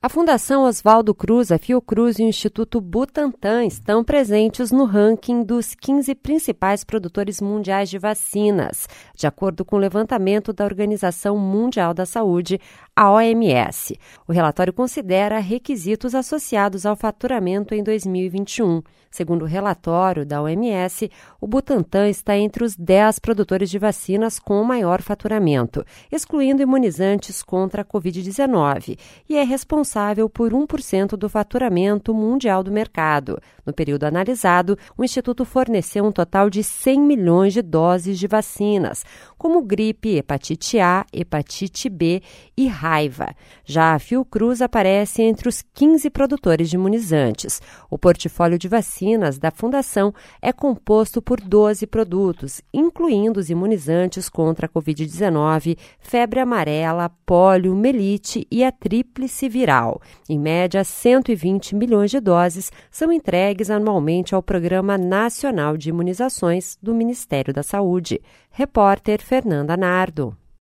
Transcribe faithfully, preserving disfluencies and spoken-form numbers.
A Fundação Oswaldo Cruz, a Fiocruz e o Instituto Butantan estão presentes no ranking dos quinze principais produtores mundiais de vacinas, de acordo com o levantamento da Organização Mundial da Saúde, a O M S. O relatório considera requisitos associados ao faturamento em dois mil e vinte e um. Segundo o relatório da O M S, o Butantan está entre os dez produtores de vacinas com maior faturamento, excluindo imunizantes contra a covid dezenove, e é responsável por um por cento do faturamento mundial do mercado. No período analisado, o Instituto forneceu um total de cem milhões de doses de vacinas, como gripe, hepatite A, hepatite B e raiva. Já a Fiocruz aparece entre os quinze produtores de imunizantes. O portfólio de vacinas da Fundação é composto por doze produtos, incluindo os imunizantes contra a covid dezenove, febre amarela, pólio, melite e a tríplice viral. Em média, cento e vinte milhões de doses são entregues anualmente ao Programa Nacional de Imunizações do Ministério da Saúde. Repórter Fernanda Nardo.